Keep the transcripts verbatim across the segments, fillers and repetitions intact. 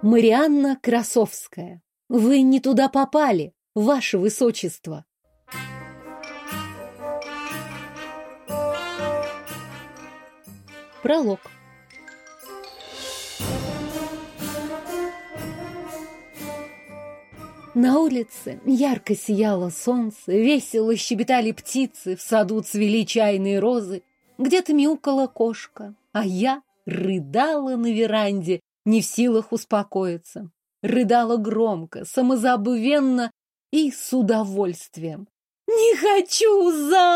Марианна Красовская. Вы не туда попали, ваше высочество. Пролог. На улице ярко сияло солнце, весело щебетали птицы, в саду цвели чайные розы, где-то мяукала кошка, а я рыдала на веранде, не в силах успокоиться. Рыдала громко, самозабвенно и с удовольствием. «Не хочу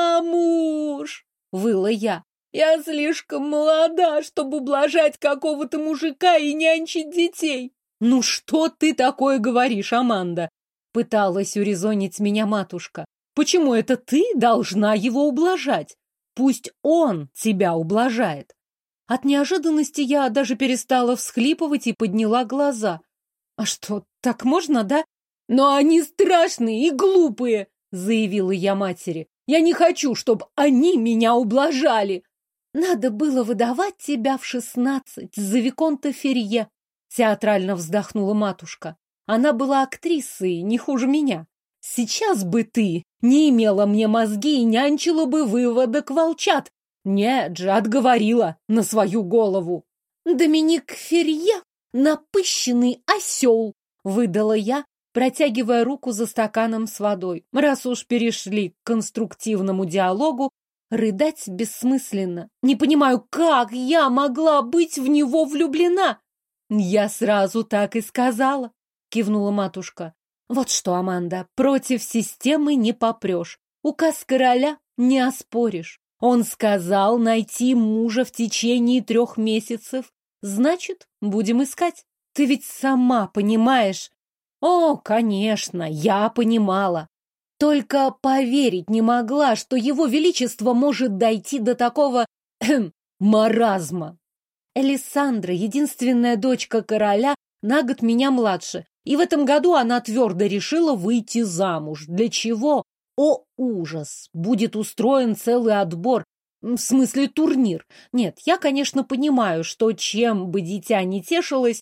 замуж!» — выла я. «Я слишком молода, чтобы ублажать какого-то мужика и нянчить детей!» «Ну что ты такое говоришь, Аманда?» — пыталась урезонить меня матушка. «Почему это ты должна его ублажать? Пусть он тебя ублажает!» От неожиданности я даже перестала всхлипывать и подняла глаза. «А что, так можно, да?» «Но они страшные и глупые!» — заявила я матери. «Я не хочу, чтобы они меня ублажали!» «Надо было выдавать тебя в шестнадцать за виконта Ферье», — театрально вздохнула матушка. «Она была актрисой, не хуже меня. Сейчас бы ты не имела мне мозги и нянчила бы выводок волчат. Нет же, отговорила на свою голову». «Доминик Ферье — напыщенный осел», — выдала я, протягивая руку за стаканом с водой. Раз уж перешли к конструктивному диалогу, рыдать бессмысленно. Не понимаю, как я могла быть в него влюблена? «Я сразу так и сказала», — кивнула матушка. «Вот что, Аманда, против системы не попрешь. Указ короля не оспоришь. Он сказал найти мужа в течение трех месяцев. Значит, будем искать. Ты ведь сама понимаешь». «О, конечно, я понимала. Только поверить не могла, что его величество может дойти до такого эм, маразма. Элисандра, единственная дочка короля, на год меня младше, и в этом году она твердо решила выйти замуж. Для чего? О, ужас! Будет устроен целый отбор, в смысле турнир. Нет, я, конечно, понимаю, что чем бы дитя не тешилось,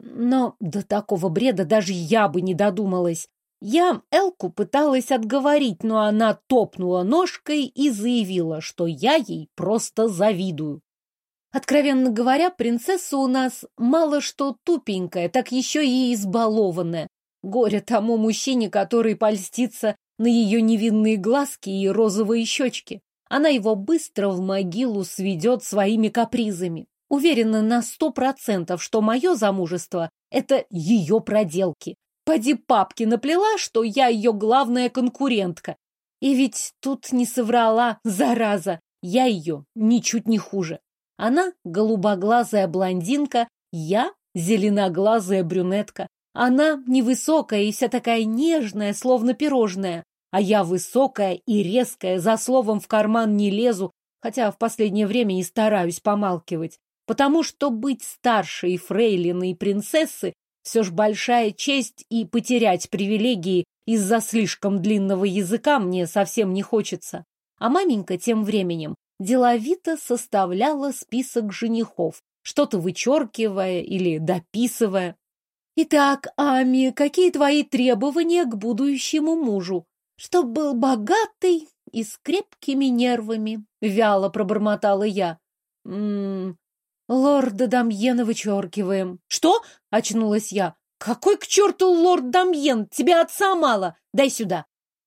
но до такого бреда даже я бы не додумалась. Я Элку пыталась отговорить, но она топнула ножкой и заявила, что я ей просто завидую. Откровенно говоря, принцесса у нас мало что тупенькая, так еще и избалованная. Горе тому мужчине, который польстится на ее невинные глазки и розовые щечки. Она его быстро в могилу сведет своими капризами. Уверена на сто процентов, что мое замужество — это ее проделки. Поди папки наплела, что я ее главная конкурентка. И ведь тут не соврала, зараза, я ее ничуть не хуже. Она голубоглазая блондинка, я зеленоглазая брюнетка. Она невысокая и вся такая нежная, словно пирожное. А я высокая и резкая, за словом в карман не лезу, хотя в последнее время и стараюсь помалкивать. Потому что быть старшей фрейлиной и принцессы все ж большая честь, и потерять привилегии из-за слишком длинного языка мне совсем не хочется. А маменька тем временем деловито составляла список женихов, что-то вычеркивая или дописывая. «Итак, Ами, какие твои требования к будущему мужу?» «Чтоб был богатый и с крепкими нервами», — вяло пробормотала я. «М-м, лорда Дамьена вычеркиваем». «Что?» — очнулась я. «Какой к черту лорд Дамьен? Тебе отца мало! Дай сюда!»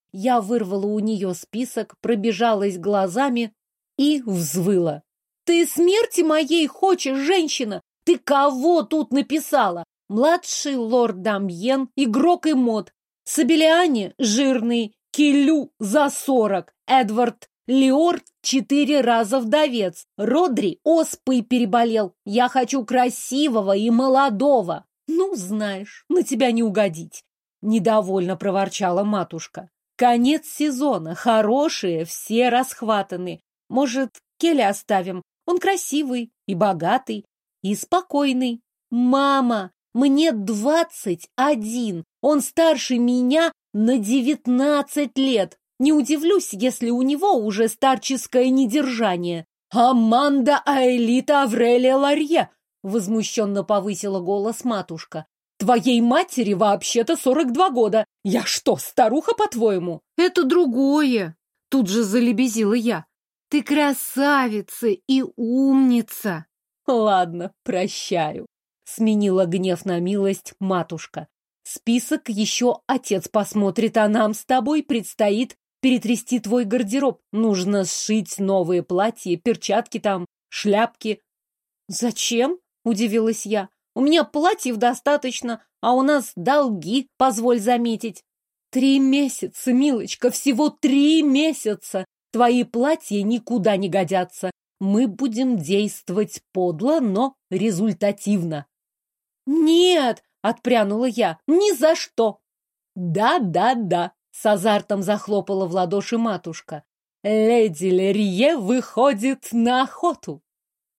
Я вырвала у нее список, пробежалась глазами и взвыла. «Ты смерти моей хочешь, женщина? Ты кого тут написала? Младший лорд Дамьен, игрок и мод. Сабелиане жирный, Келю за сорок, Эдвард Леор четыре раза вдовец, Родри оспой переболел. Я хочу красивого и молодого». «Ну, знаешь, на тебя не угодить», — недовольно проворчала матушка. «Конец сезона, хорошие, все расхватаны. Может, Келя оставим? Он красивый и богатый, и спокойный». «Мама, мне двадцать один, он старше меня на девятнадцать лет. Не удивлюсь, если у него уже старческое недержание». «Аманда Аэлита Аврелия Ларье!» — возмущенно повысила голос матушка. Твоей матери вообще-то сорок два года. Я что, старуха, по-твоему? Это другое. Тут же залебезила я. Ты красавица и умница. Ладно, прощаю. Сменила гнев на милость матушка. Список еще отец посмотрит, а нам с тобой предстоит перетрясти твой гардероб. Нужно сшить новые платья, перчатки там, шляпки. Зачем? Удивилась я. У меня платьев достаточно, а у нас долги, позволь заметить. Три месяца, милочка, всего три месяца. Твои платья никуда не годятся. Мы будем действовать подло, но результативно. Нет, отпрянула я, ни за что. Да-да-да, с азартом захлопала в ладоши матушка. Леди Лерье выходит на охоту.